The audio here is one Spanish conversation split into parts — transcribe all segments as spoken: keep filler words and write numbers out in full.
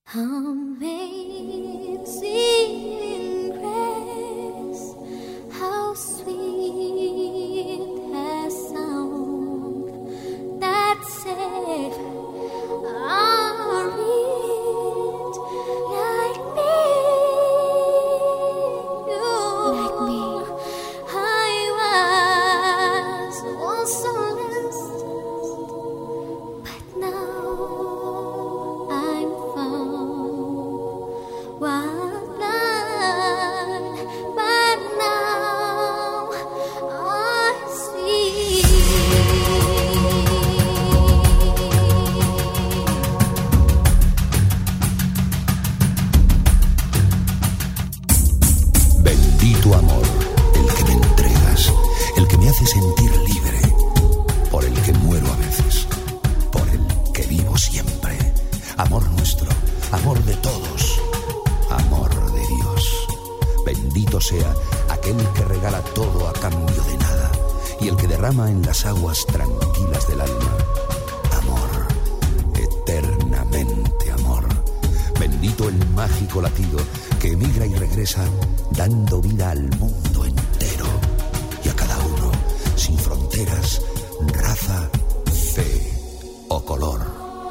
Amazing grace, how sweet the sound that saved a wretch like me. Like me. I was once so lost, but now I'm found. Was blind, but now I see. Bendito amor, el que me entregas, el que me hace sentir libre, por el que muero a veces, por el que vivo siempre. Amor nuestro, amor de todos, amor de Dios. Bendito sea aquel que regala todo a cambio de nada y el que derrama en las aguas tranquilas del alma amor, eternamente amor. Bendito el mágico latido que emigra y regresa dando vida al mundo entero y a cada uno, sin fronteras, raza, fe o color.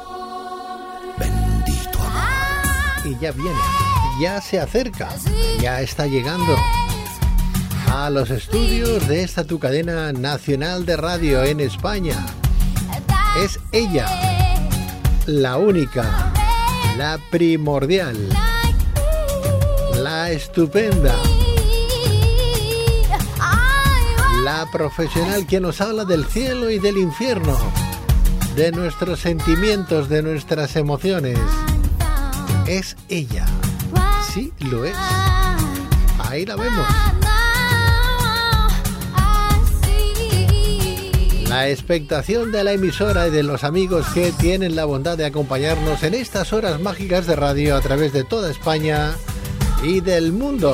Bendito amor. Y ya viene, ya se acerca, ya está llegando a los estudios de esta tu cadena nacional de radio en España. Es ella, la única, la primordial, la estupenda, la profesional que nos habla del cielo y del infierno, de nuestros sentimientos, de nuestras emociones. Es ella, sí lo es. Ahí la vemos. La expectación de la emisora y de los amigos que tienen la bondad de acompañarnos en estas horas mágicas de radio a través de toda España y del mundo.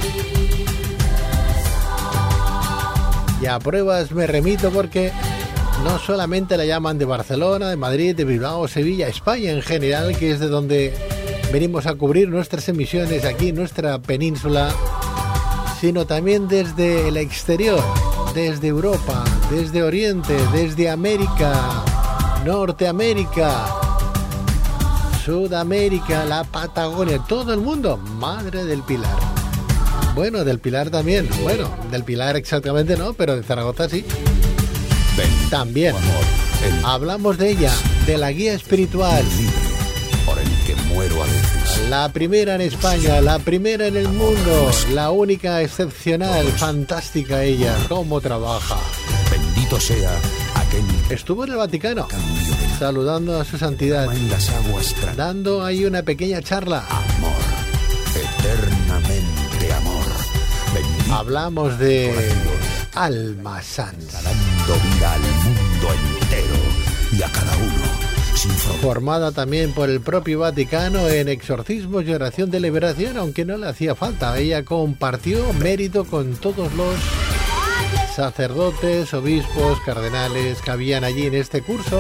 Y a pruebas me remito porque no solamente la llaman de Barcelona, de Madrid, de Bilbao, Sevilla, España en general, que es de donde venimos a cubrir nuestras emisiones aquí en nuestra península, sino también desde el exterior, desde Europa, desde Oriente, desde América, Norteamérica, Sudamérica, la Patagonia, todo el mundo. Madre del Pilar. Bueno, del Pilar también. Bueno, del Pilar exactamente no, pero de Zaragoza sí. También. Hablamos de ella, de la guía espiritual. Por el que muero a veces. La primera en España, la primera en el mundo, la única, excepcional, fantástica ella. ¿Cómo trabaja? Bendito sea aquel. Estuvo en el Vaticano, saludando a su santidad, en las aguas tra- dando ahí una pequeña charla. Amor, eternamente amor. Bendito. Hablamos de Alma Sanz, Dando vida al mundo entero y a cada uno. Formada también por el propio Vaticano en exorcismos y oración de liberación, aunque no le hacía falta. Ella compartió mérito con todos los sacerdotes, obispos, cardenales que habían allí en este curso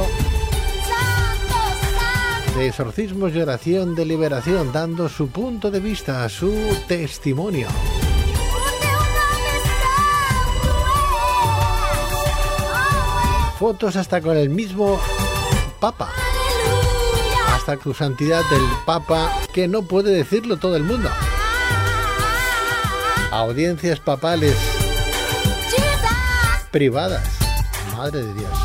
de exorcismos y oración de liberación, dando su punto de vista, su testimonio. Fotos hasta con el mismo Papa, hasta tu santidad del Papa, que no puede decirlo todo el mundo. Audiencias papales privadas, madre de Dios.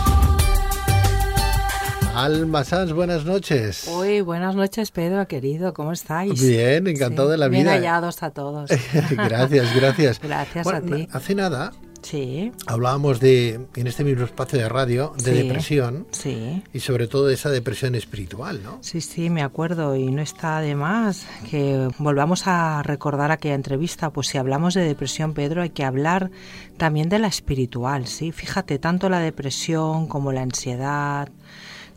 Alma Sanz, buenas noches. Uy, buenas noches, Pedro, querido, ¿cómo estáis? Bien, encantado sí, de la bien vida. Bien hallados a todos. Gracias, gracias. Gracias bueno, a ti. Hace nada sí. hablábamos de, en este mismo espacio de radio, de sí, depresión. Sí. Y sobre todo de esa depresión espiritual, ¿no? Sí, sí, me acuerdo. Y no está de más que volvamos a recordar aquella entrevista. Pues si hablamos de depresión, Pedro, hay que hablar también de la espiritual, ¿sí? Fíjate, tanto la depresión como la ansiedad,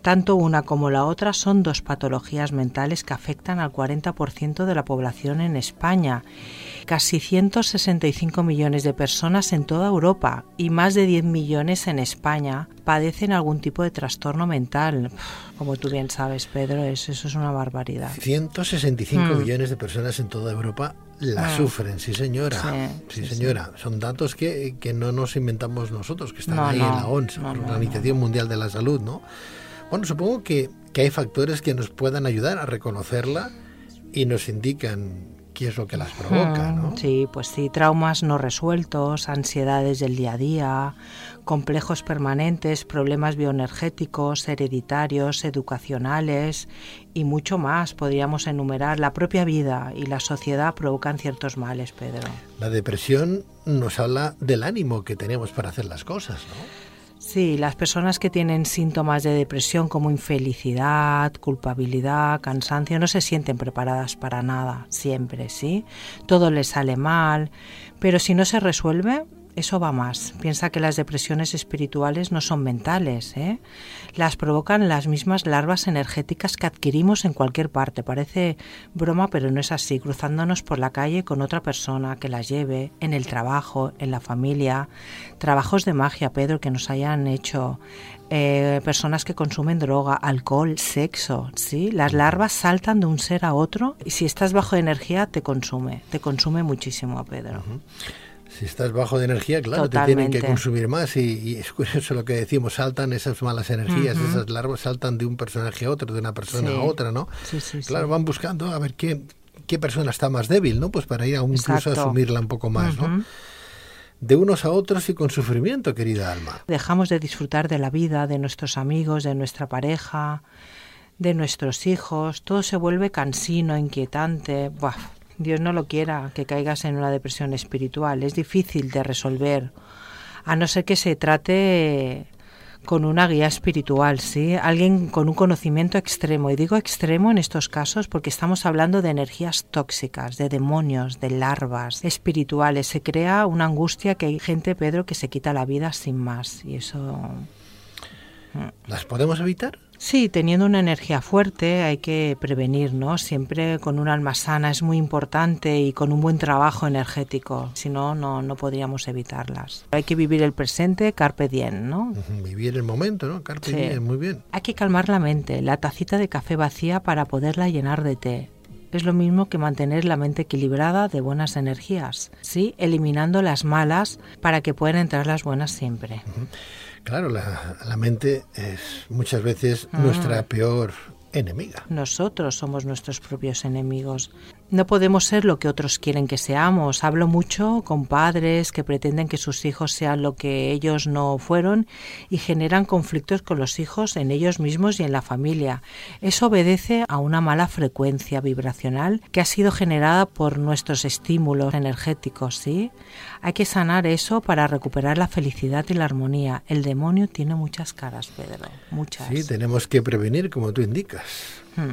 Tanto una como la otra son dos patologías mentales que afectan al cuarenta por ciento de la población en España, casi ciento sesenta y cinco millones de personas en toda Europa y más de diez millones en España padecen algún tipo de trastorno mental. Como tú bien sabes, Pedro, eso, eso es una barbaridad. ciento sesenta y cinco Mm. millones de personas en toda Europa la Mm. sufren, sí señora. Sí, Sí, sí, señora. Son datos que, que no nos inventamos nosotros, que están No, ahí no, en la O M S, no, la no, Organización Mundial de la Salud, ¿no? Bueno, supongo que, que hay factores que nos puedan ayudar a reconocerla y nos indican qué es lo que las provoca, ¿no? Mm, Sí, pues sí, traumas no resueltos, ansiedades del día a día, complejos permanentes, problemas bioenergéticos, hereditarios, educacionales y mucho más. Podríamos enumerar. La propia vida y la sociedad provocan ciertos males, Pedro. La depresión nos habla del ánimo que tenemos para hacer las cosas, ¿no? Sí, las personas que tienen síntomas de depresión como infelicidad, culpabilidad, cansancio, no se sienten preparadas para nada, siempre, ¿sí? Todo les sale mal, pero si no se resuelve, eso va más. Piensa que las depresiones espirituales no son mentales, ¿eh? Las provocan las mismas larvas energéticas que adquirimos en cualquier parte. Parece broma, pero no es así. Cruzándonos por la calle con otra persona que las lleve, en el trabajo, en la familia. Trabajos de magia, Pedro, que nos hayan hecho. Eh, personas que consumen droga, alcohol, sexo, ¿sí? Las larvas saltan de un ser a otro y si estás bajo de energía te consume. Te consume muchísimo, Pedro. Uh-huh. Si estás bajo de energía, claro, Totalmente. te tienen que consumir más y, y es curioso lo que decimos, saltan esas malas energías, Uh-huh. esas larvas saltan de un personaje a otro, de una persona Sí. a otra, ¿no? Sí, sí, sí. Claro, van buscando a ver qué, qué persona está más débil, ¿no? Pues para ir a un incluso a Exacto. asumirla un poco más, Uh-huh. ¿no? De unos a otros y con sufrimiento, querida alma. Dejamos de disfrutar de la vida, de nuestros amigos, de nuestra pareja, de nuestros hijos. Todo se vuelve cansino, inquietante. Buah, Dios no lo quiera que caigas en una depresión espiritual. Es difícil de resolver, a no ser que se trate con una guía espiritual, ¿sí? Alguien con un conocimiento extremo. Y digo extremo en estos casos porque estamos hablando de energías tóxicas, de demonios, de larvas espirituales. Se crea una angustia que hay gente, Pedro, que se quita la vida sin más. Y eso... ¿Las podemos evitar? Sí, teniendo una energía fuerte hay que prevenir, ¿no? Siempre con un alma sana es muy importante y con un buen trabajo energético. Si no, no, no podríamos evitarlas. Hay que vivir el presente, carpe diem, ¿no? Uh-huh. Vivir el momento, ¿no? Carpe Sí. diem, muy bien. Hay que calmar la mente, la tacita de café vacía para poderla llenar de té. Es lo mismo que mantener la mente equilibrada de buenas energías, ¿sí? Eliminando las malas para que puedan entrar las buenas siempre. Uh-huh. Claro, la, la mente es muchas veces mm. nuestra peor enemiga. Nosotros somos nuestros propios enemigos. No podemos ser lo que otros quieren que seamos. Hablo mucho con padres que pretenden que sus hijos sean lo que ellos no fueron y generan conflictos con los hijos en ellos mismos y en la familia. Eso obedece a una mala frecuencia vibracional que ha sido generada por nuestros estímulos energéticos, ¿sí? Hay que sanar eso para recuperar la felicidad y la armonía. El demonio tiene muchas caras, Pedro, muchas. Sí, tenemos que prevenir, como tú indicas. Hmm.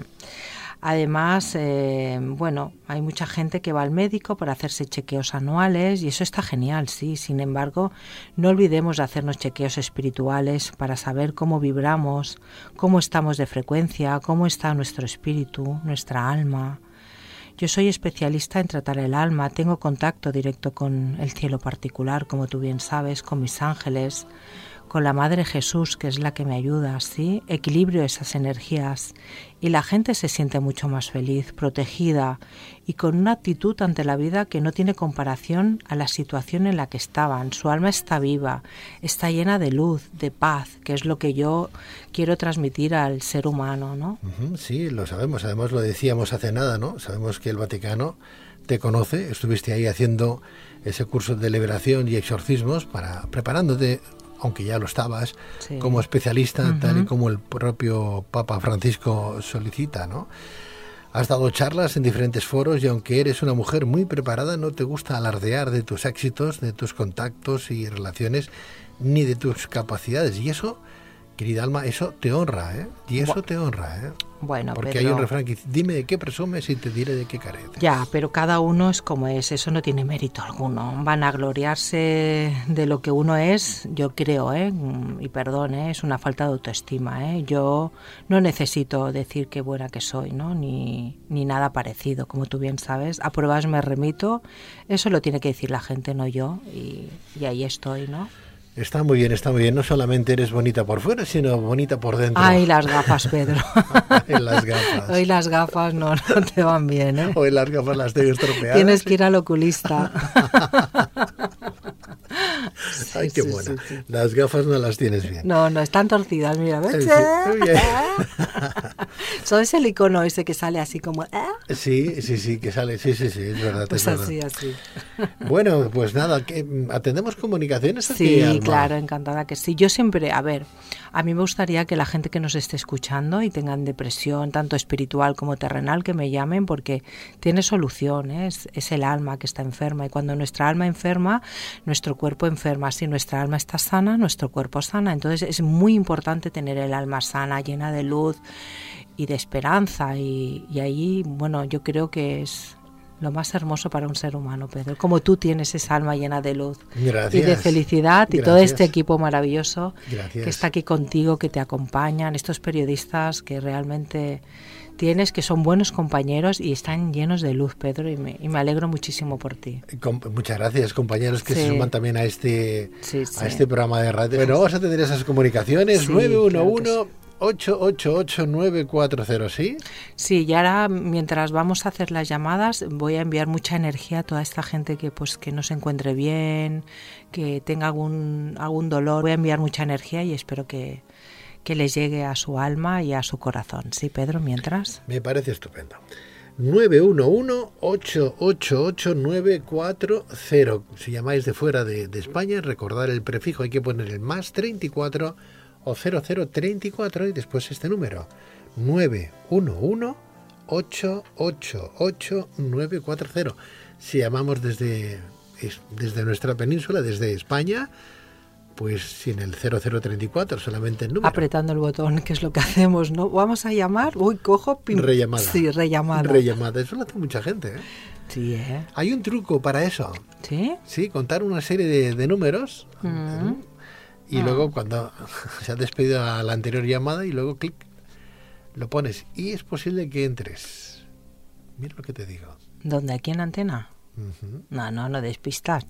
Además, eh, bueno, hay mucha gente que va al médico para hacerse chequeos anuales y eso está genial, sí. Sin embargo, no olvidemos de hacernos chequeos espirituales para saber cómo vibramos, cómo estamos de frecuencia, cómo está nuestro espíritu, nuestra alma. Yo soy especialista en tratar el alma, tengo contacto directo con el cielo particular, como tú bien sabes, con mis ángeles, con la Madre Jesús, que es la que me ayuda, ¿sí? Equilibrio esas energías y la gente se siente mucho más feliz, protegida y con una actitud ante la vida que no tiene comparación a la situación en la que estaban. Su alma está viva, está llena de luz, de paz, que es lo que yo quiero transmitir al ser humano, ¿no? Uh-huh, sí, lo sabemos, además lo decíamos hace nada, ¿no? Sabemos que el Vaticano te conoce, estuviste ahí haciendo ese curso de liberación y exorcismos para preparándote, aunque ya lo estabas, sí, como especialista, uh-huh, tal y como el propio Papa Francisco solicita, ¿no? Has dado charlas en diferentes foros y aunque eres una mujer muy preparada, no te gusta alardear de tus éxitos, de tus contactos y relaciones, ni de tus capacidades. Y eso Querida alma, eso te honra, ¿eh? Y eso Bu- te honra, ¿eh? Bueno, Porque Pedro, hay un refrán que dice, dime de qué presumes y te diré de qué careces. ya, pero cada uno es como es, eso no tiene mérito alguno. Van a gloriarse de lo que uno es, yo creo, ¿eh? Y perdón, ¿eh? Es una falta de autoestima, ¿eh? Yo no necesito decir qué buena que soy, ¿no? Ni, ni nada parecido, como tú bien sabes. A pruebas me remito, eso lo tiene que decir la gente, no yo, y, y ahí estoy, ¿no? Está muy bien, está muy bien. No solamente eres bonita por fuera, sino bonita por dentro. Ay, las gafas, Pedro. En las gafas. Hoy las gafas no, no te van bien, ¿eh? Hoy las gafas las tengo estropeadas. Tienes que ir al oculista. Ay, qué sí, buena. sí, sí. Las gafas no las tienes bien. No, no, están torcidas, mira, Eh, ¿ves? sí, muy bien. ¿Sabes el icono ese que sale así como... ¿eh? Sí, sí, sí, que sale. Sí, sí, sí, es verdad. Pues es verdad. así, así. Bueno, pues nada, que atendemos comunicaciones. ¿O Sí, qué, Alma? claro, encantada que sí. Yo siempre, a ver, a mí me gustaría que la gente que nos esté escuchando y tengan depresión, tanto espiritual como terrenal, que me llamen porque tiene solución, ¿eh? es, es el alma que está enferma y cuando nuestra alma enferma, nuestro cuerpo enferma. Si nuestra alma está sana, nuestro cuerpo sana. Entonces es muy importante tener el alma sana, llena de luz y de esperanza y, y ahí, bueno, yo creo que es lo más hermoso para un ser humano, Pedro, como tú tienes esa alma llena de luz Gracias. y de felicidad y Gracias. todo este equipo maravilloso Gracias. que está aquí contigo, que te acompañan, estos periodistas que realmente tienes, que son buenos compañeros y están llenos de luz, Pedro, y me, y me alegro muchísimo por ti. Com- Muchas gracias, compañeros que Sí. se suman también a este, Sí, sí. a este programa de radio. Bueno, vamos a tener esas comunicaciones. Sí, nueve uno claro que uno, ocho ocho ocho, nueve cuatro cero, ¿sí? Sí, y ahora mientras vamos a hacer las llamadas voy a enviar mucha energía a toda esta gente que pues que no se encuentre bien, que tenga algún algún dolor. Voy a enviar mucha energía y espero que, que les llegue a su alma y a su corazón. Sí, Pedro, mientras. Me parece estupendo. nueve uno uno, ocho ocho ocho, nueve cuatro cero. Si llamáis de fuera de, de España, recordar el prefijo, hay que poner el más treinta y cuatro o cero cero treinta y cuatro y después este número. nueve uno uno, ocho ocho ocho, nueve cuatro cero. Si llamamos desde, es- desde nuestra península, desde España, pues sin el cero cero treinta y cuatro, solamente el número. Apretando el botón, que es lo que hacemos, ¿no? Vamos a llamar, uy, cojo, pim. Rellamada. Sí, rellamada. Rellamada. Eso lo hace mucha gente, ¿eh? Sí, ¿eh? Hay un truco para eso. ¿Sí? Sí, contar una serie de, de números Mm. y Ah. luego cuando se ha despedido a la anterior llamada y luego clic, lo pones y es posible que entres. Mira lo que te digo. ¿Dónde? ¿Aquí en Antena? Ujú. No, no, no despistas.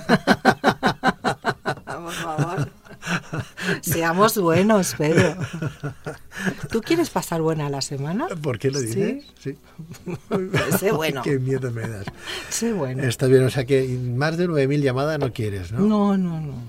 Por favor. Seamos buenos, Pedro. ¿Tú quieres pasar buena la semana? ¿Por qué lo ¿Sí? dices? Sí. Sé bueno. Qué miedo me das. Sé bueno. Está bien, o sea que más de nueve mil llamadas no quieres, ¿no? No, no, no.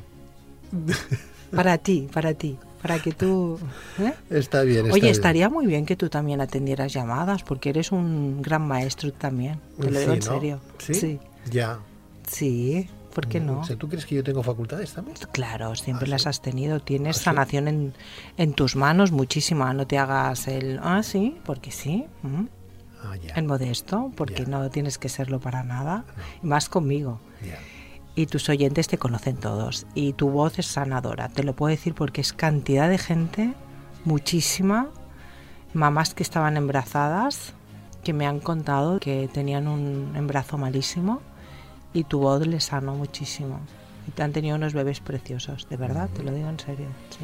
Para ti, para ti. Para que tú... ¿eh? Está bien, está Oye, bien. estaría muy bien que tú también atendieras llamadas, porque eres un gran maestro también. Te lo digo Sí, en ¿no? serio. ¿Sí? Sí. Ya. Sí, ¿por qué no? O sea, ¿tú crees que yo tengo facultades también? Claro, siempre ¿Ah, las sí? has tenido. Tienes ¿Ah, sí? sanación en, en tus manos, muchísima. No te hagas el... Ah, sí, porque sí. mm, Ah, ya. El modesto, porque Ya. no tienes que serlo para nada. Y más conmigo. ya. Y tus oyentes te conocen todos. Y tu voz es sanadora. Te lo puedo decir porque es cantidad de gente, muchísima, mamás que estaban embarazadas, que me han contado que tenían un embarazo malísimo y tu voz les sanó muchísimo. Y te han tenido unos bebés preciosos, de verdad, te lo digo en serio. Sí.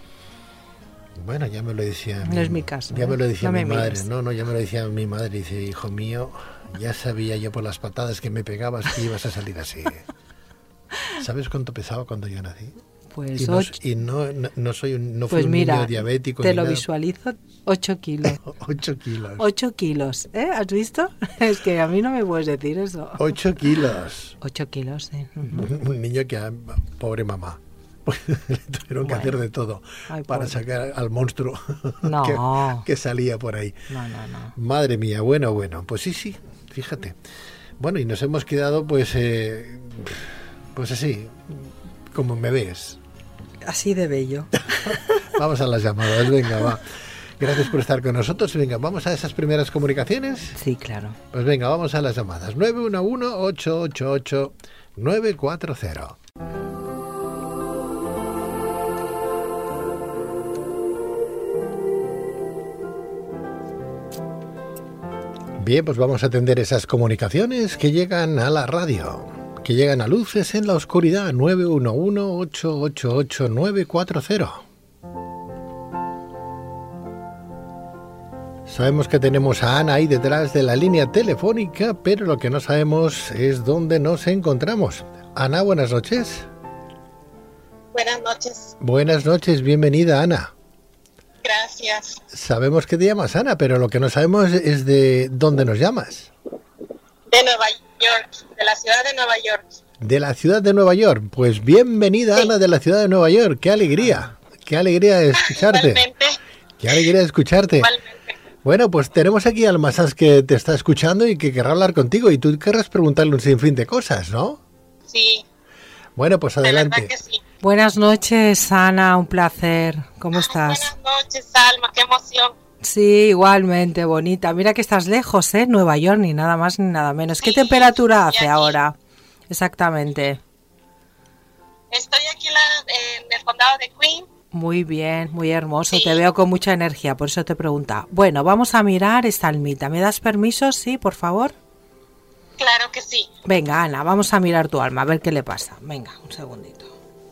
Bueno, ya me lo decía No es mi caso, Ya ¿eh? me lo decía No mi me madre. mires. No, no, ya me lo decía mi madre. Dice, hijo mío, ya sabía yo por las patadas que me pegabas que ibas a salir así. ¿Sabes cuánto pesaba cuando yo nací? Pues, Y no, ocho, y no, no, no soy un, no fui pues un mira, niño diabético. te ni lo nada. visualizo, ocho kilos. Ocho kilos. Ocho kilos, ¿eh? ¿Has visto? Es que a mí no me puedes decir eso. Ocho kilos. Ocho kilos, sí. Ujú. Un niño que, pobre mamá, le tuvieron que Bueno. hacer de todo Ay, para pobre. sacar al monstruo No. que, que salía por ahí. No, no, no. Madre mía, bueno, bueno, pues sí, sí, fíjate. Bueno, y nos hemos quedado pues, eh, pues así, como me ves. Así de bello. Vamos a las llamadas, venga, va. Gracias por estar con nosotros. Venga, vamos a esas primeras comunicaciones. Sí, claro. Pues venga, vamos a las llamadas. nueve uno uno, ocho ocho ocho, nueve cuatro cero. Bien, pues vamos a atender esas comunicaciones que llegan a la radio, que llegan a Luces en la Oscuridad. Nueve uno uno, ocho ocho ocho, nueve cuatro cero. Sabemos que tenemos a Ana ahí detrás de la línea telefónica, pero lo que no sabemos es dónde nos encontramos. Ana, buenas noches. Buenas noches. Buenas noches, bienvenida, Ana. Gracias. Sabemos que te llamas Ana, pero lo que no sabemos es de dónde nos llamas. De Nueva York, de la ciudad de Nueva York. De la ciudad de Nueva York. Pues bienvenida, sí. Ana, de la ciudad de Nueva York. ¡Qué alegría! ¡Qué alegría de escucharte! Igualmente. ¡Qué alegría de escucharte! Igualmente. Bueno, pues tenemos aquí al Masás que te está escuchando y que querrá hablar contigo, y tú querrás preguntarle un sinfín de cosas, ¿no? Sí. Bueno, pues adelante. De verdad que sí. Buenas noches, Ana, un placer. ¿Cómo estás? Buenas noches, Alma, qué emoción. Sí, igualmente, bonita. Mira que estás lejos, ¿eh? Nueva York, ni nada más ni nada menos. ¿Qué Sí, temperatura hace aquí. ahora? Exactamente. Estoy aquí en, la, en el condado de Queen. Muy bien, muy hermoso. Sí. Te veo con mucha energía, por eso te pregunta. Bueno, vamos a mirar esta almita. ¿Me das permiso? Sí, por favor. Claro que sí. Venga, Ana, vamos a mirar tu alma, a ver qué le pasa. Venga, un segundito.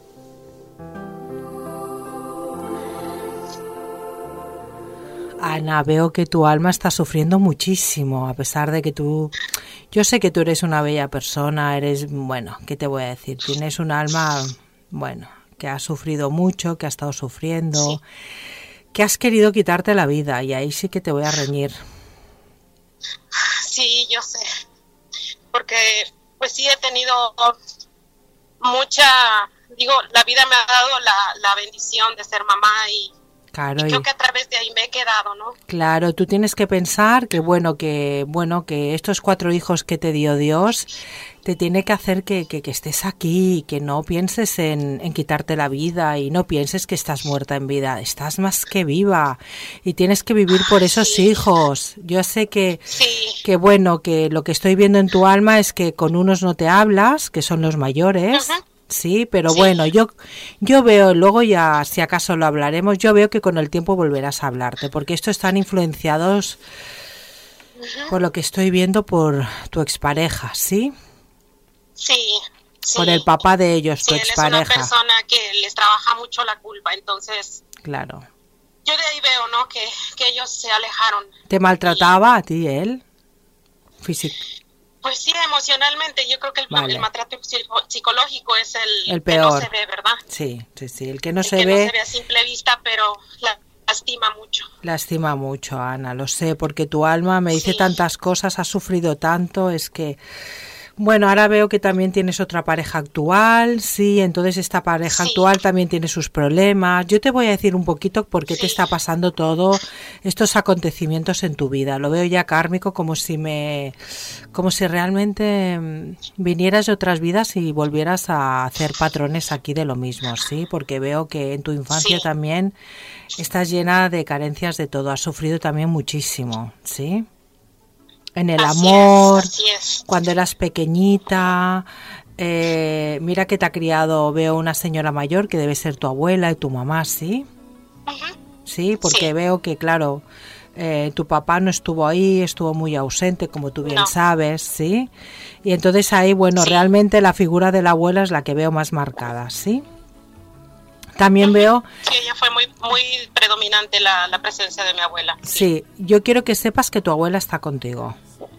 Ana, veo que tu alma está sufriendo muchísimo, a pesar de que tú... Yo sé que tú eres una bella persona, eres... Bueno, ¿qué te voy a decir? Tienes un alma, bueno, que ha sufrido mucho, que ha estado sufriendo, Sí. que has querido quitarte la vida, y ahí sí que te voy a reñir. Sí, yo sé. Porque, pues sí, he tenido mucha... Digo, la vida me ha dado la, la bendición de ser mamá y... Claro, Y creo y- que a través de ahí me he quedado, ¿no? Claro, tú tienes que pensar que bueno, que bueno, que estos cuatro hijos que te dio Dios te tiene que hacer que, que, que estés aquí, que no pienses en, en quitarte la vida y no pienses que estás muerta en vida, estás más que viva y tienes que vivir por esos Sí. hijos. Yo sé que, Sí, que bueno, que lo que estoy viendo en tu alma es que con unos no te hablas, que son los mayores. Ujú. Sí, pero Sí. bueno, yo yo veo, luego ya si acaso lo hablaremos, yo veo que con el tiempo volverás a hablarte, porque estos están influenciados por lo que estoy viendo por tu expareja, ¿sí? sí, sí. Por el papá de ellos, Sí, tu él es una expareja. persona que les trabaja mucho la culpa, entonces Claro. yo de ahí veo, ¿no? Que, que ellos se alejaron. ¿Te maltrataba a ti él? Físico. Pues sí, emocionalmente, yo creo que el, Vale. el maltrato psico- psicológico es el, El que no peor. se ve, ¿verdad? Sí, sí, sí, el que no El se que ve no se ve a simple vista, pero la- lastima mucho. lastima mucho, Ana, lo sé, porque tu alma me dice Sí. tantas cosas, has sufrido tanto, es que... Bueno, ahora veo que también tienes otra pareja actual, sí, entonces esta pareja Sí. actual también tiene sus problemas. Yo te voy a decir un poquito por qué te Sí. está pasando todo estos acontecimientos en tu vida. Lo veo ya kármico, como si me, como si realmente mm, vinieras de otras vidas y volvieras a hacer patrones aquí de lo mismo, sí, porque veo que en tu infancia Sí. también estás llena de carencias de todo, has sufrido también muchísimo, sí. En el Así amor, es, así es. cuando eras pequeñita, eh, mira que te ha criado, veo una señora mayor que debe ser tu abuela y tu mamá, ¿sí? Ujú. Sí, porque Sí. veo que, claro, eh, tu papá no estuvo ahí, estuvo muy ausente, como tú bien No. sabes, ¿sí? Y entonces ahí, bueno, Sí. realmente la figura de la abuela es la que veo más marcada, ¿sí? También veo, Sí, ella fue muy, muy predominante la, la presencia de mi abuela. sí, yo quiero que sepas que tu abuela está contigo.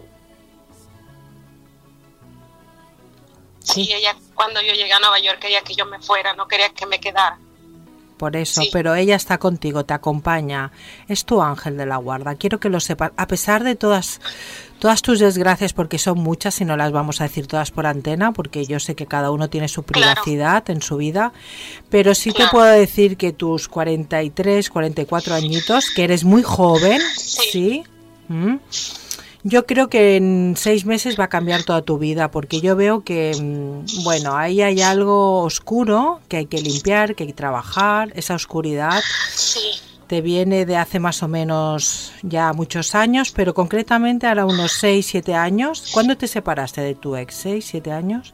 Sí, ella cuando yo llegué a Nueva York quería que yo me fuera, no quería que me quedara. Por eso, Sí. pero ella está contigo, te acompaña, es tu ángel de la guarda. Quiero que lo sepas, a pesar de todas todas tus desgracias, porque son muchas y no las vamos a decir todas por antena, porque yo sé que cada uno tiene su Claro. privacidad en su vida, pero sí te Claro. puedo decir que tus cuarenta y tres, cuarenta y cuatro añitos, que eres muy joven, Sí. ¿sí? ¿Mm? Yo creo que en seis meses va a cambiar toda tu vida, porque yo veo que, mm, bueno, ahí hay algo oscuro que hay que limpiar, que hay que trabajar. Esa oscuridad Sí. te viene de hace más o menos ya muchos años, pero concretamente ahora unos seis, siete años. ¿Cuándo te separaste de tu ex? ¿seis, siete años?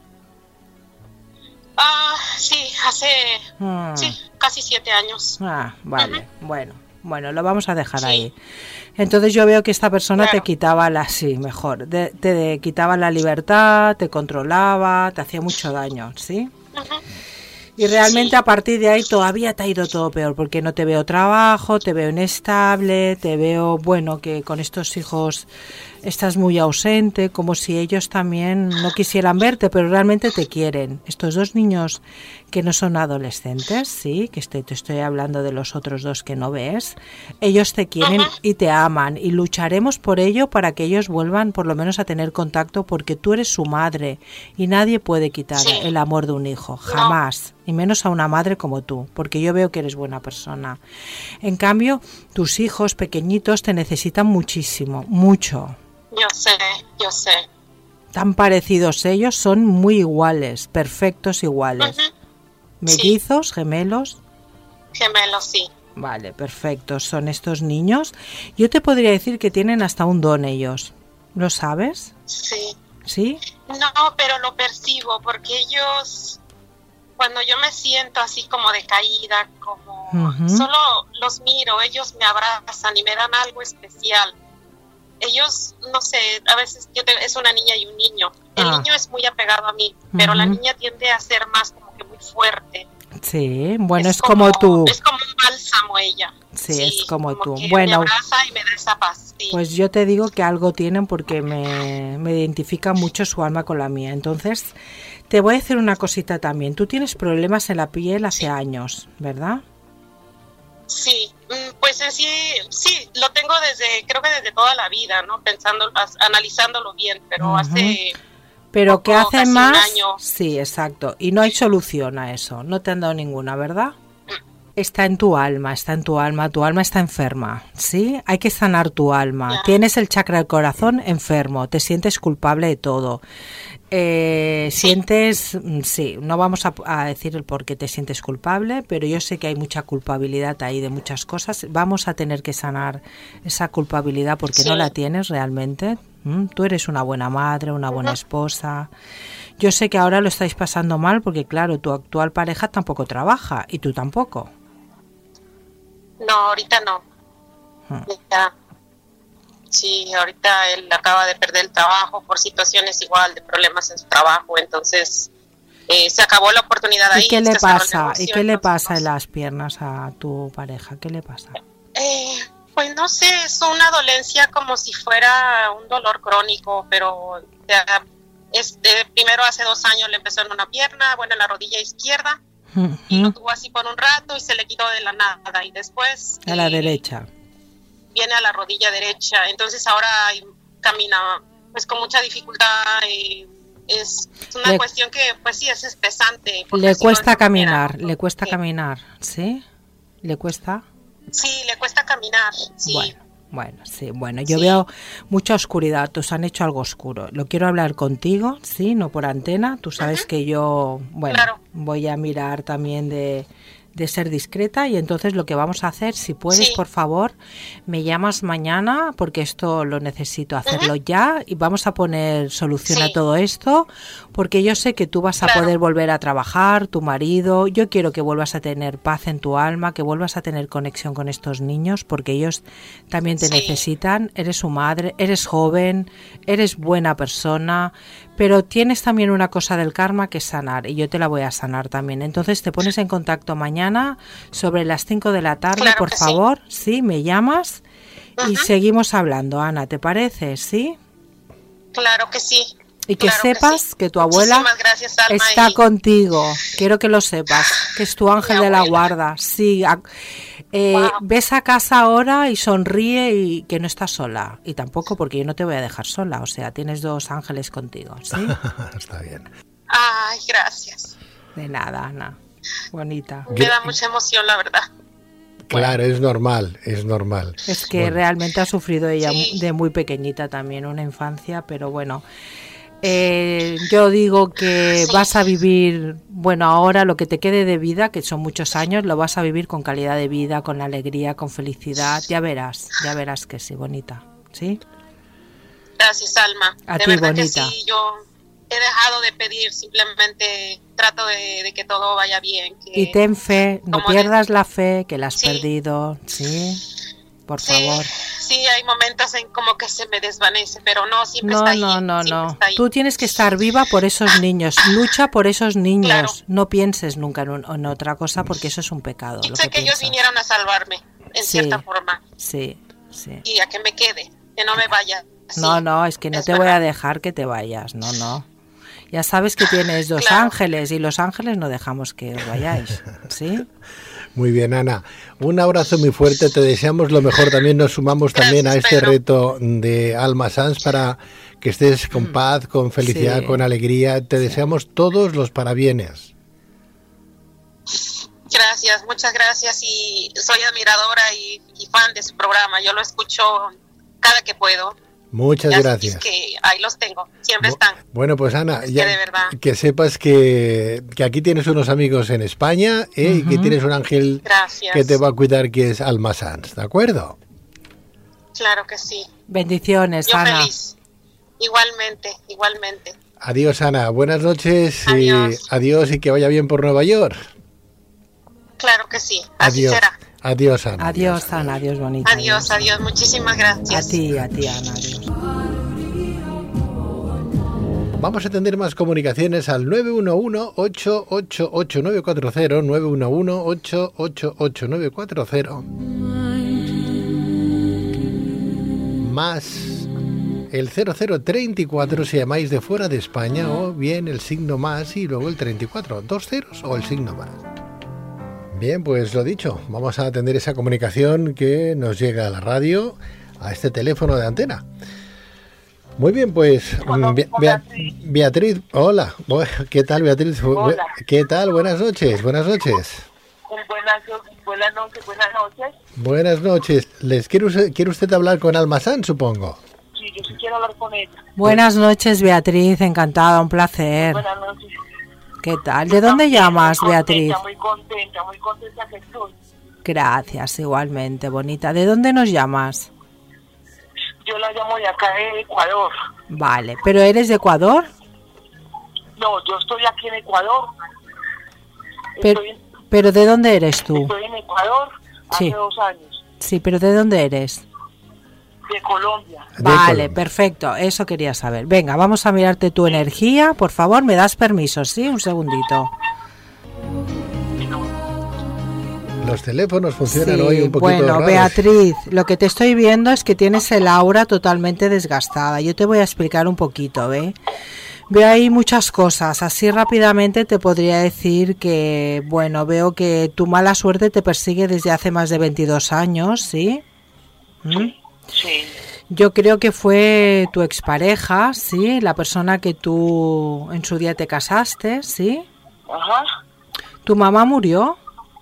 Ah, sí, hace Mm. sí, casi siete años. Ah, vale, bueno. Bueno, lo vamos a dejar Sí. ahí. Entonces yo veo que esta persona Claro. te quitaba la, sí, mejor, de- te de- quitaba la libertad, te controlaba, te hacía mucho daño, ¿sí? Ujú. Y realmente Sí. a partir de ahí todavía te ha ido todo peor, porque no te veo trabajo, te veo inestable, te veo, bueno, que con estos hijos estás muy ausente, como si ellos también no quisieran verte, pero realmente te quieren. Estos dos niños que no son adolescentes, sí, que estoy, te estoy hablando de los otros dos que no ves, ellos te quieren Ajá. y te aman y lucharemos por ello para que ellos vuelvan por lo menos a tener contacto, porque tú eres su madre y nadie puede quitar Sí. el amor de un hijo, jamás, y menos a una madre como tú, porque yo veo que eres buena persona. En cambio, tus hijos pequeñitos te necesitan muchísimo, mucho. Yo sé, yo sé. Tan parecidos ellos, son muy iguales, perfectos iguales. Ujú. Mellizos, gemelos. Gemelos, sí. Vale, perfectos, son estos niños. Yo te podría decir que tienen hasta un don ellos. ¿Lo sabes? Sí. ¿Sí? No, pero lo percibo porque ellos, cuando yo me siento así como decaída, como Ujú. solo los miro, ellos me abrazan y me dan algo especial. Ellos, no sé, a veces yo te- es una niña y un niño. El Ah. niño es muy apegado a mí, pero la Ujú. niña tiende a ser más como que muy fuerte. Sí, bueno, es, como, tú. Es como un bálsamo ella. Sí, es como tú. que Bueno. me abraza y me da esa paz. Sí. Pues yo te digo que algo tienen porque me, me identifica mucho su alma con la mía. Entonces, te voy a decir una cosita también. Tú tienes problemas en la piel hace años, ¿verdad? Sí, mm, pues en sí, sí, lo tengo desde, creo que desde toda la vida, ¿no? Pensando, as- analizándolo bien, pero Ujú. hace... Pero poco, que hace casi un más... año. Sí, exacto. Y no hay solución a eso. No te han dado ninguna, ¿verdad? Está en tu alma, está en tu alma. Tu alma está enferma, ¿sí? Hay que sanar tu alma. Ya. Tienes el chakra del corazón enfermo. Te sientes culpable de todo. Eh, sientes, mm, sí, no vamos a, a decir el por qué te sientes culpable, pero yo sé que hay mucha culpabilidad ahí de muchas cosas. Vamos a tener que sanar esa culpabilidad porque Sí. no la tienes realmente. ¿Mm? Tú eres una buena madre, una buena Ujú. esposa. Yo sé que ahora lo estáis pasando mal porque, claro, tu actual pareja tampoco trabaja y tú tampoco. No, ahorita no. Hmm. Ya. Sí, ahorita él acaba de perder el trabajo por situaciones igual de problemas en su trabajo, entonces eh, se acabó la oportunidad ahí. ¿Y qué le se cerró el pasa? negocio, ¿Y qué le entonces, pasa no en sé. las piernas a tu pareja? ¿Qué le pasa? Eh, pues no sé, es una dolencia como si fuera un dolor crónico, pero ya, este, primero hace dos años le empezó en una pierna, bueno, en la rodilla izquierda, y lo Ujú. tuvo así por un rato y se le quitó de la nada, y después A la eh, derecha. viene a la rodilla derecha, entonces ahora eh, camina pues con mucha dificultad, y es una Le- cuestión que pues sí es estresante. porque Le ha sido de cuesta esa manera, caminar, ¿no? le cuesta Sí. caminar, ¿sí? ¿Le cuesta? Sí, le cuesta caminar, sí. Bueno, bueno, sí, bueno, yo Sí. veo mucha oscuridad, os han hecho algo oscuro. Lo quiero hablar contigo, sí, no por antena. Tú sabes Ujú. que yo, bueno, Claro. voy a mirar también de, de ser discreta y entonces lo que vamos a hacer, si puedes, Sí. por favor, me llamas mañana porque esto lo necesito hacerlo ya y vamos a poner solución Sí. a todo esto porque yo sé que tú vas a Claro. poder volver a trabajar, tu marido, yo quiero que vuelvas a tener paz en tu alma, que vuelvas a tener conexión con estos niños porque ellos también te Sí. necesitan, eres su madre, eres joven, eres buena persona, pero tienes también una cosa del karma que sanar y yo te la voy a sanar también. Entonces te pones en contacto mañana sobre las cinco de la tarde, Claro por que sí. favor, sí, me llamas y Ujú. seguimos hablando, Ana, ¿te parece? ¿Sí? Claro que sí. Y que Claro sepas sí. que tu abuela Muchísimas gracias, Alma, está y- contigo. Quiero que lo sepas, que es tu ángel Mi de la abuela. guarda. Sí, a- eh, Wow. ves a casa ahora y sonríe y que no estás sola. Y tampoco porque yo no te voy a dejar sola. O sea, tienes dos ángeles contigo, ¿sí? Está bien. Ay, gracias. De nada, Ana. Bonita. Me da mucha emoción, la verdad. Claro, es normal, es normal. Es que Bueno, realmente ha sufrido ella Sí. de muy pequeñita también, una infancia, pero bueno. Eh, yo digo que Sí. vas a vivir, bueno, ahora lo que te quede de vida, que son muchos años, lo vas a vivir con calidad de vida, con alegría, con felicidad. Ya verás, ya verás que sí, bonita. ¿Sí? Gracias, Alma. A de ti, verdad bonita. que sí, yo he dejado de pedir, simplemente trato de, de que todo vaya bien. Que, Y ten fe, no como pierdas la fe, que la has Sí. perdido, ¿sí? por sí, favor. Sí, hay momentos en como que se me desvanece, pero no, siempre No, está ahí. no, no, siempre no. está ahí. Tú tienes que estar viva por esos niños. Lucha por esos niños. Claro. No pienses nunca en, un- en otra cosa porque eso es un pecado. Y Lo sé que que ellos piensas. vinieron a salvarme, en Sí. cierta forma, Sí, sí. y a que me quede, que no me vaya. así. No, no, es que no es te voy a verdad. dejar que te vayas. No, no. Ya sabes que tienes dos Claro. ángeles y los ángeles no dejamos que os vayáis. ¿Sí? Muy bien, Ana. Un abrazo muy fuerte. Te deseamos lo mejor. También nos sumamos también a Gracias, este Pedro. reto de Alma Sans para que estés con paz, con felicidad, Sí. con alegría. Te deseamos todos los parabienes. Gracias, muchas gracias, y soy admiradora y, y fan de su programa. Yo lo escucho cada que puedo. Muchas Así gracias. es que ahí los tengo, siempre Bu- están. Bueno, pues Ana, Es que ya de verdad. que sepas que, que aquí tienes unos amigos en España, ¿eh? Y que Ujú. tienes un ángel Gracias. que te va a cuidar, que es Alma Sans, ¿de acuerdo? Claro que sí. Bendiciones, Yo Ana. feliz. Igualmente, igualmente. Adiós, Ana. Buenas noches y Adiós. adiós y que vaya bien por Nueva York. Claro que sí. Así Adiós. será. Adiós, Ana. Adiós, Ana. Adiós, bonita. Adiós, adiós. Muchísimas gracias. A ti, a ti, Ana. Adiós. Vamos a atender más comunicaciones al nueve uno uno, ocho ocho ocho, nueve cuatro cero, nueve uno uno, ocho ocho ocho, nueve cuatro cero. Más el cero cero treinta y cuatro si llamáis de fuera de España, o bien el signo más y luego el treinta y cuatro, dos ceros o el signo más. Bien, pues lo dicho, vamos a atender esa comunicación que nos llega a la radio, a este teléfono de antena. Muy bien, pues Hola, Be- hola, Bea- sí. Beatriz, hola, Bu- ¿qué tal Beatriz? Bu- Hola. ¿Qué tal? Buenas noches, buenas noches. Buenas, buenas noches, buenas noches. Buenas noches. ¿Les quiere usted, quiere usted hablar con Alma Sans, supongo? Sí, yo sí quiero hablar con ella. Buenas noches, Beatriz. Encantada, un placer. Buenas noches. ¿Qué tal? ¿De dónde llamas, Muy contenta, Beatriz? Muy contenta, muy contenta que estoy. Gracias, igualmente, bonita. ¿De dónde nos llamas? Yo la llamo de acá de Ecuador. Vale, ¿pero eres de Ecuador? No, yo estoy aquí en Ecuador. Pero, Estoy, en- pero ¿de dónde eres tú? estoy en Ecuador hace Sí. dos años. Sí, pero ¿de dónde eres? De Colombia. De Vale, Colombia. perfecto, eso quería saber. Venga, vamos a mirarte tu energía. Por favor, ¿me das permiso? Sí, un segundito. Los teléfonos funcionan Sí, hoy un poquito bueno, raros. Beatriz, lo que te estoy viendo es que tienes el aura totalmente desgastada. Yo te voy a explicar un poquito, ¿ve? Veo ahí muchas cosas. Así rápidamente te podría decir que, bueno, veo que tu mala suerte te persigue desde hace más de veintidós años, ¿sí? ¿Mm? Sí. Yo creo que fue tu expareja, ¿sí? La persona que tú en su día te casaste, ¿sí? Ajá. ¿Tu mamá murió?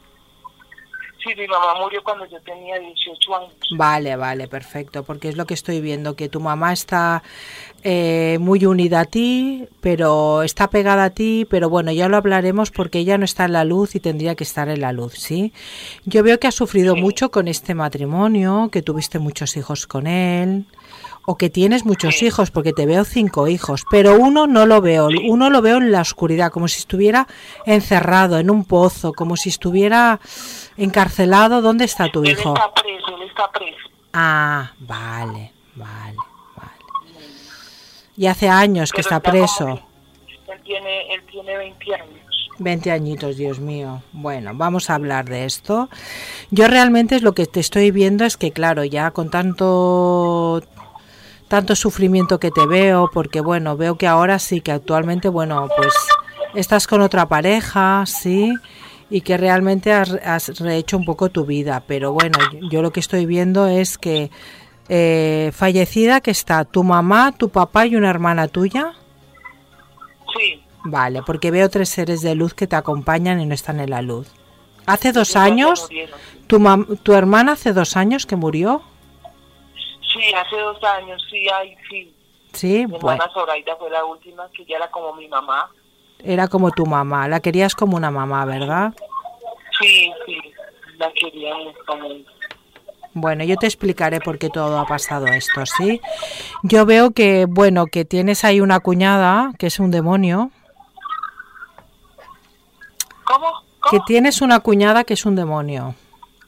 Sí, mi mamá murió cuando yo tenía dieciocho años. Vale, vale, perfecto, porque es lo que estoy viendo, que tu mamá está eh, muy unida a ti, pero está pegada a ti, pero bueno, ya lo hablaremos porque ella no está en la luz y tendría que estar en la luz, ¿sí? Yo veo que has sufrido Sí. mucho con este matrimonio, que tuviste muchos hijos con él, o que tienes muchos Sí. hijos, porque te veo cinco hijos, pero uno no lo veo, uno lo veo en la oscuridad, como si estuviera encerrado en un pozo, como si estuviera encarcelado. ¿Dónde está tu Él hijo? está preso, él está preso. Ah, vale, vale, vale. Y hace años que Pero está preso. como- Él tiene, él tiene veinte años. veinte añitos, Dios mío. Bueno, vamos a hablar de esto. Yo realmente es lo que te estoy viendo es que, claro, ya con tanto tanto sufrimiento que te veo, porque bueno, veo que ahora sí que actualmente, bueno, pues estás con otra pareja, sí, y que realmente has, has rehecho un poco tu vida, pero bueno, yo lo que estoy viendo es que eh, fallecida que está tu mamá, tu papá y una hermana tuya. Sí. Vale, porque veo tres seres de luz que te acompañan y no están en la luz. Hace dos Ellos ya años, murieron. tu, mam- tu hermana hace dos años que murió. Sí, hace dos años, sí, ay, sí. Sí, Mi bueno, hermana Zoraida fue la última, que ya era como mi mamá. era como tu mamá, la querías como una mamá, ¿verdad? Sí, sí, la quería como... Bueno, yo te explicaré por qué todo ha pasado esto, ¿sí? Yo veo que, bueno, que tienes ahí una cuñada que es un demonio, ¿Cómo? que ¿Cómo? tienes una cuñada que es un demonio.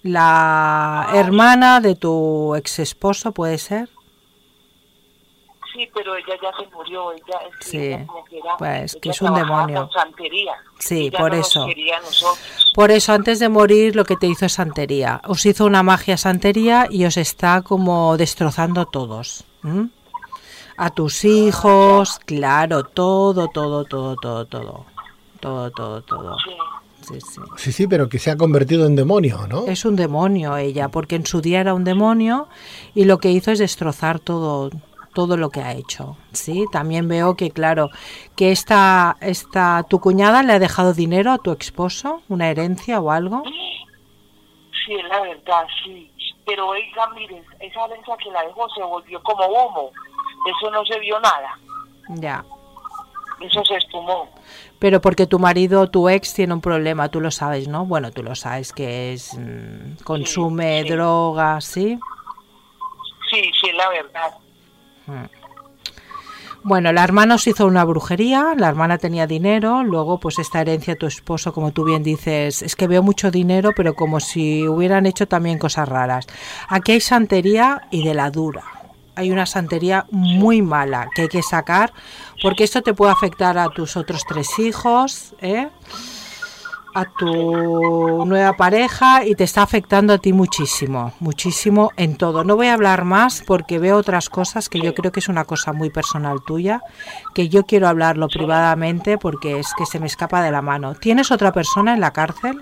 La hermana de tu ex esposo, ¿puede ser? Sí, pero ella ya se murió, ella, Sí, ella como que era, pues que ella es un trabajaba demonio. con santería. Sí, Ella por no eso. Nos quería a nosotros. Por eso, antes de morir, lo que te hizo es santería. Os hizo una magia santería y os está como destrozando todos. ¿m? A tus hijos, claro, todo, todo, todo, todo, todo. Todo, todo, todo. Sí. Sí, sí. Sí, sí, pero que se ha convertido en demonio, ¿no? Es un demonio ella, porque en su día era un demonio y lo que hizo es destrozar todo, todo lo que ha hecho. Sí, también veo que, claro, que esta, esta, tu cuñada le ha dejado dinero a tu esposo, una herencia o algo. Sí, es la verdad, sí. Pero oiga, miren, esa herencia que la dejó se volvió como humo. Eso no se vio nada. Ya. Eso se esfumó. Pero porque tu marido, tu ex, tiene un problema, tú lo sabes, ¿no? Bueno, tú lo sabes, que es mmm, consume Sí, sí. drogas, ¿sí? Sí, sí, es la verdad. Mm. Bueno, la hermana os hizo una brujería, la hermana tenía dinero, luego pues esta herencia tu esposo, como tú bien dices, es que veo mucho dinero, pero como si hubieran hecho también cosas raras. Aquí hay santería y de la dura. Hay una santería muy mala que hay que sacar, porque esto te puede afectar a tus otros tres hijos, ¿eh? A tu nueva pareja y te está afectando a ti muchísimo, muchísimo en todo. No voy a hablar más porque veo otras cosas que yo creo que es una cosa muy personal tuya, que yo quiero hablarlo privadamente porque es que se me escapa de la mano. ¿Tienes otra persona en la cárcel?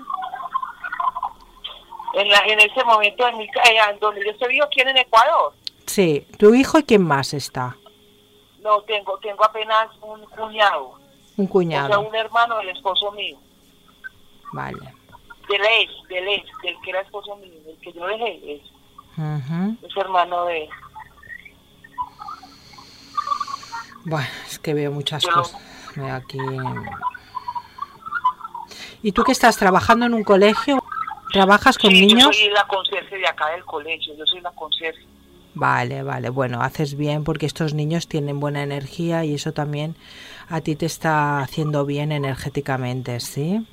En, la, en ese momento, en mi, eh, donde yo estoy aquí en Ecuador, Sí, tu hijo y quién más está. no tengo, tengo apenas un cuñado, Un o sea, cuñado. un hermano del esposo mío, Vale. del ex, del ex, del que era esposo mío, del que yo dejé, es, Ujú. es hermano de él. Bueno, es que veo muchas Yo- cosas. Veo aquí. ¿Y tú que estás trabajando en un colegio? ¿Trabajas con Sí, niños? yo soy la conserje de acá del colegio, yo soy la conserje. Vale, vale. Bueno, haces bien porque estos niños tienen buena energía y eso también a ti te está haciendo bien energéticamente, ¿sí?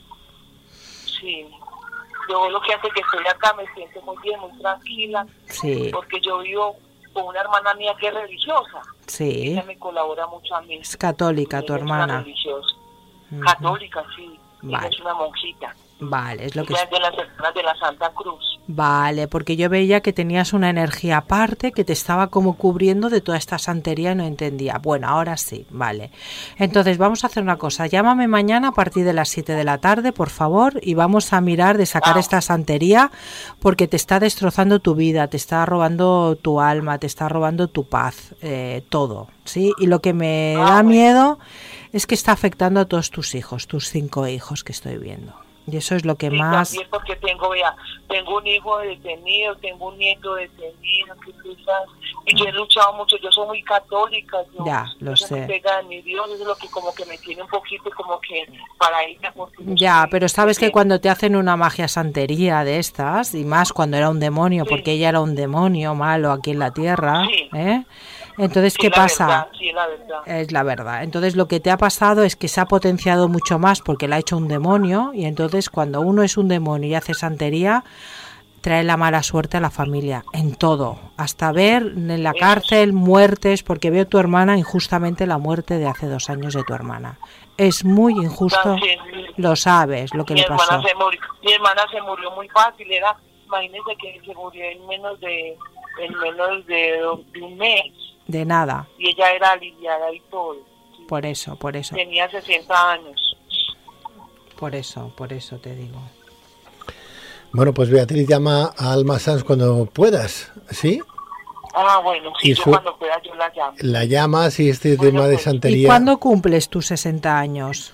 Sí, yo lo que hace que estoy acá me siento muy bien, muy tranquila, Sí, porque yo vivo con una hermana mía que es religiosa, sí. ella me colabora mucho a mí. Es católica tu Ella es una hermana. religiosa, Ujú. católica, sí, Vale. ella es una monjita, Vale, es lo que ella es de las hermanas de la Santa Cruz. Vale, porque yo veía que tenías una energía aparte que te estaba como cubriendo de toda esta santería y no entendía. Bueno, ahora sí, vale. Entonces vamos a hacer una cosa. Llámame mañana a partir de las siete de la tarde, por favor, y vamos a mirar de sacar Ah. esta santería porque te está destrozando tu vida, te está robando tu alma, te está robando tu paz, eh, todo, ¿sí? Y lo que me Ah, da bueno. miedo es que está afectando a todos tus hijos, tus cinco hijos que estoy viendo. Y eso es lo que Y más... también porque tengo, vea, tengo un hijo detenido, tengo un nieto detenido, que tú sabes, y yo he luchado mucho, yo soy muy católica, yo, Ya, lo yo soy muy sé. pegada en mi Dios, eso es lo que como que me tiene un poquito como que para irme porque yo Ya, soy- pero sabes que porque- cuando te hacen una magia santería de estas, y más cuando era un demonio, Sí. porque ella era un demonio malo aquí en la tierra, Sí. ¿eh? Entonces, Sí, ¿qué la pasa? verdad, sí, la verdad. Es la verdad. Entonces, lo que te ha pasado es que se ha potenciado mucho más porque la ha hecho un demonio, y entonces cuando uno es un demonio y hace santería, trae la mala suerte a la familia, en todo, hasta ver en la Eso cárcel muertes, porque veo tu hermana injustamente la muerte de hace dos años de tu hermana. Es muy injusto, Sí, lo sabes, lo que mi le pasó. hermana se murió, mi hermana se murió muy fácil, era, imagínense que se murió en menos de, en menos de, de un mes, De nada, y ella era aliviada y todo. Sí. por eso, por eso, Tenía sesenta años. por eso, por eso te digo. Bueno, pues Beatriz, llama a Alma Sans cuando puedas, ¿sí? Ah, bueno, sí, Y yo su- cuando pueda yo la llamo. La llamas y este Bueno, tema de pues, ¿y ¿Y santería... cuándo cumples tus sesenta años?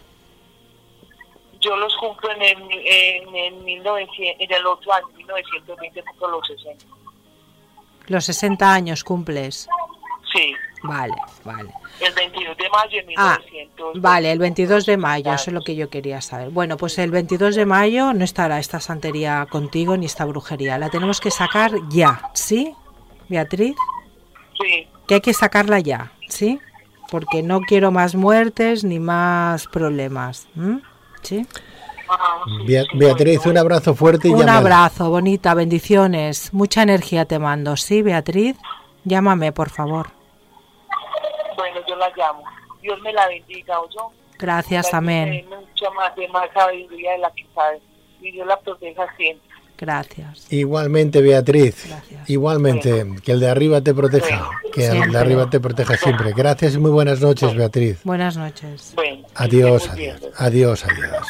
Yo los cumplo en el, en, en, mil novecientos, en el otro año, mil novecientos veinte, cumplo los sesenta. Los sesenta años cumples. Sí, Vale, vale. el veintidós de mayo de Ah, mil novecientos. vale, el veintidós de mayo, eso es lo que yo quería saber. Bueno, pues el veintidós de mayo no estará esta santería contigo ni esta brujería. La tenemos que sacar ya, ¿sí, Beatriz? Sí, Que hay que sacarla ya, ¿sí? Porque no quiero más muertes ni más problemas, ¿m? ¿Sí? Ah, sí, Bea- sí, Beatriz, bueno, un abrazo fuerte y Un llámala. abrazo, bonita, bendiciones. Mucha energía te mando, ¿sí, Beatriz? Llámame, por favor. Bueno, yo la llamo. Dios me la bendiga, ¿o yo? Gracias, amén. Mucha más, de más sabiduría de la que sabe. Y Dios la proteja siempre. Gracias. Igualmente, Beatriz. Gracias. Igualmente, que el de arriba te proteja. Que el de Siempre. arriba te proteja siempre. Gracias y muy buenas noches, Beatriz. Buenas noches. Bueno, Adiós, estemos adiós. bien. Adiós, adiós.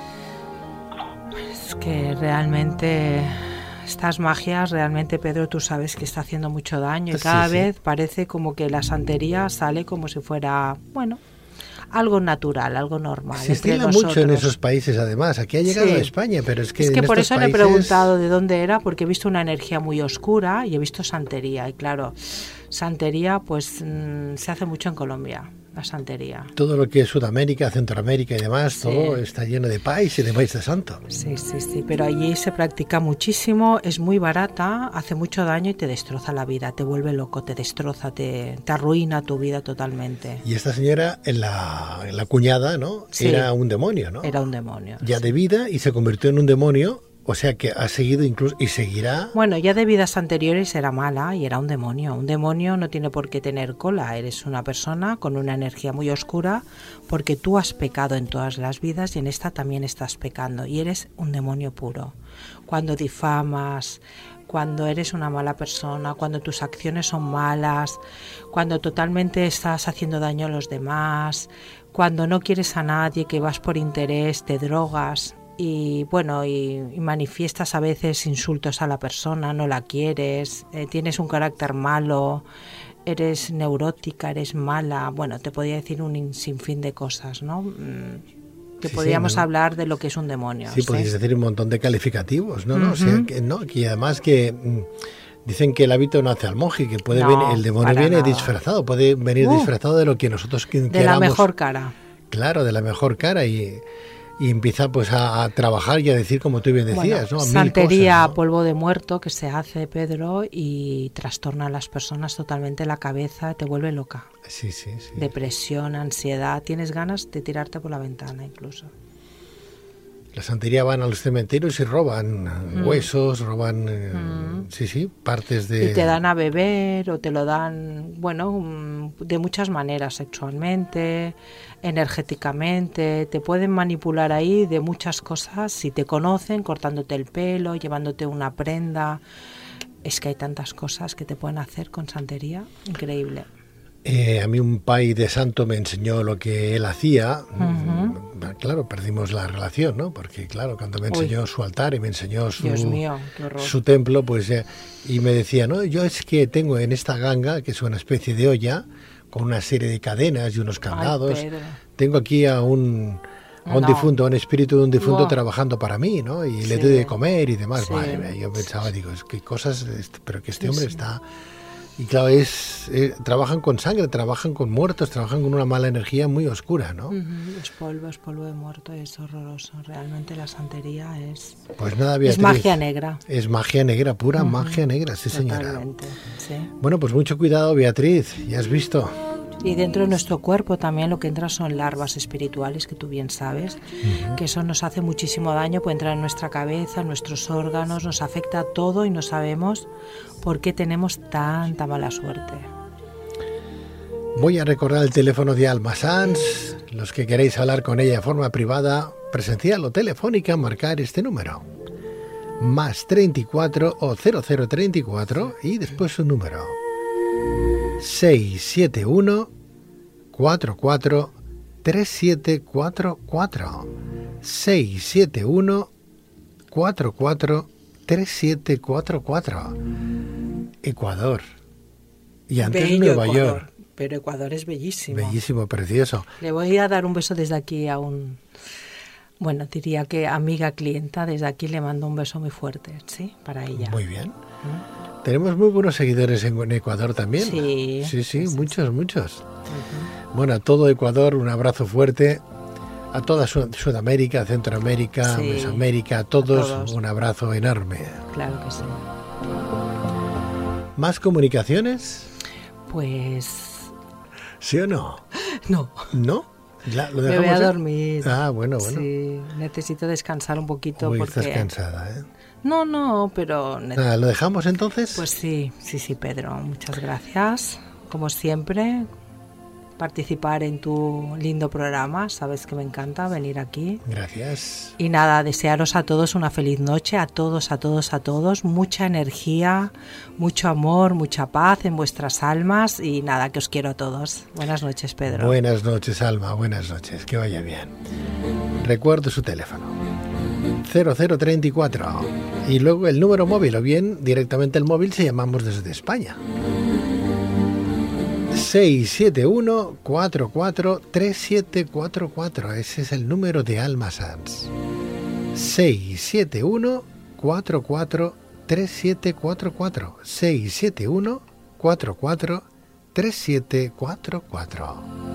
Es que realmente estas magias, realmente, Pedro, tú sabes que está haciendo mucho daño y Sí, cada sí. vez parece como que la santería sale como si fuera, bueno, algo natural, algo normal. Se entre estila mucho en nosotros. esos países, además. Aquí ha llegado Sí. a España, pero es que Es que en por estos eso le he países- preguntado de dónde era, porque he visto una energía muy oscura y he visto santería. Y claro, santería pues mm, se hace mucho en Colombia, la santería. Todo lo que es Sudamérica, Centroamérica y demás, Sí. todo está lleno de pais y de maíz de santo. Sí, sí, sí, pero allí se practica muchísimo, es muy barata, hace mucho daño y te destroza la vida, te vuelve loco, te destroza, te, te arruina tu vida totalmente. Y esta señora, en la, en la cuñada, ¿no? Sí. Era un demonio, ¿no? Era un demonio. Ya sí. de vida y se convirtió en un demonio, o sea que ha seguido incluso y seguirá. Bueno, ya de vidas anteriores era mala y era un demonio. Un demonio no tiene por qué tener cola. Eres una persona con una energía muy oscura porque tú has pecado en todas las vidas y en esta también estás pecando. Y eres un demonio puro. Cuando difamas, cuando eres una mala persona, cuando tus acciones son malas, cuando totalmente estás haciendo daño a los demás, cuando no quieres a nadie, que vas por interés, te drogas. Y bueno, y, y manifiestas a veces insultos a la persona, no la quieres, eh, tienes un carácter malo, eres neurótica, eres mala, bueno, te podría decir un in- sinfín de cosas, ¿no? Mm, que Sí, sí, podríamos ¿no? hablar de lo que es un demonio. Sí, podéis decir un montón de calificativos, ¿no? ¿no? O sea, Ujú. que, ¿no? Que además que mm, dicen que el hábito no hace al monje, que puede No, venir, el demonio para viene nada. disfrazado, puede venir Uh, disfrazado de lo que nosotros que- De queramos. la mejor cara. Claro, de la mejor cara y, y empieza pues a, a trabajar y a decir como tú bien decías, Bueno, ¿no? A mil santería, cosas, ¿no? polvo de muerto que se hace, Pedro, y trastorna a las personas totalmente la cabeza, te vuelve loca. Sí, sí, sí. Depresión, ansiedad, tienes ganas de tirarte por la ventana incluso. La santería van a los cementerios y roban huesos, roban, eh, sí, sí, partes de... Y te dan a beber o te lo dan, bueno, mm, de muchas maneras, sexualmente, energéticamente, te pueden manipular ahí de muchas cosas si te conocen, cortándote el pelo, llevándote una prenda. Es que hay tantas cosas que te pueden hacer con santería, increíble. Eh, a mí un pai de santo me enseñó lo que él hacía. Ujú. Claro, perdimos la relación, ¿no? Porque claro, cuando me enseñó Uy. su altar y me enseñó su, Dios mío, qué horror. su templo, pues eh, y me decía, no, yo es que tengo en esta ganga, que es una especie de olla, con una serie de cadenas y unos candados, Pedro. tengo aquí a un, a un No. difunto, a un espíritu de un difunto Buah. trabajando para mí, ¿no? Y le Sí. doy de comer y demás. Sí. Madre mía, yo pensaba, digo, es que cosas, est- pero que este Sí, hombre sí. está... Y claro, es eh, trabajan con sangre, trabajan con muertos, trabajan con una mala energía muy oscura, ¿no? Ujú, es polvo, es polvo de muerto, es horroroso. Realmente la santería es, Pues nada, es Beatriz. magia negra. Es magia negra, pura Ujú. magia negra, sí señora. Totalmente, sí. Bueno, pues mucho cuidado, Beatriz, ya has visto. Y dentro de nuestro cuerpo también lo que entra son larvas espirituales, que tú bien sabes, que eso nos hace muchísimo daño, puede entrar en nuestra cabeza, en nuestros órganos, nos afecta a todo y no sabemos por qué tenemos tanta mala suerte. Voy a recordar el teléfono de Alma Sanz. Los que queréis hablar con ella de forma privada, presencial o telefónica, marcar este número. Más treinta y cuatro o cero cero treinta y cuatro y después su número. seis siete uno cuatro cuatro tres siete cuatro cuatro. seis siete uno cuatro cuatro tres siete cuatro cuatro. Ecuador. Y antes Bello Nueva Ecuador, York. pero Ecuador es bellísimo. Bellísimo, precioso. Le voy a dar un beso desde aquí a un, bueno, diría que amiga clienta, desde aquí le mando un beso muy fuerte, ¿sí? Para ella. Muy bien. Tenemos muy buenos seguidores en en Ecuador también. Sí. sí, sí, Sí, muchos, muchos. Ujú. Bueno, a todo Ecuador un abrazo fuerte. A toda Sud- Sudamérica, Centroamérica, Sí. Mesoamérica, a todos, A todos. un abrazo enorme. Claro que sí. ¿Más comunicaciones? Pues ¿Sí o no? no. ¿No? Ya, ¿lo me dejamos, voy a eh? dormir. Ah, bueno, bueno. Sí, necesito descansar un poquito Uy, porque... estás cansada, ¿eh? No, no, pero... ne- Nada, ¿lo dejamos entonces? Pues sí, sí, sí, Pedro. Muchas gracias. Como siempre, participar en tu lindo programa. Sabes que me encanta venir aquí. Gracias. Y nada, desearos a todos una feliz noche, a todos, a todos, a todos. Mucha energía, mucho amor, mucha paz en vuestras almas. Y nada, que os quiero a todos. Buenas noches, Pedro. Buenas noches, Alma, buenas noches, que vaya bien. Recuerdo su teléfono, cero cero treinta y cuatro, y luego el número móvil, o bien directamente el móvil si llamamos desde España. seis siete uno, cuatro cuatro tres siete cuatro cuatro, ese es el número de Alma Sanz. seis siete uno, cuatro cuatro tres siete cuatro cuatro, seis siete uno, cuatro cuatro tres siete cuatro cuatro.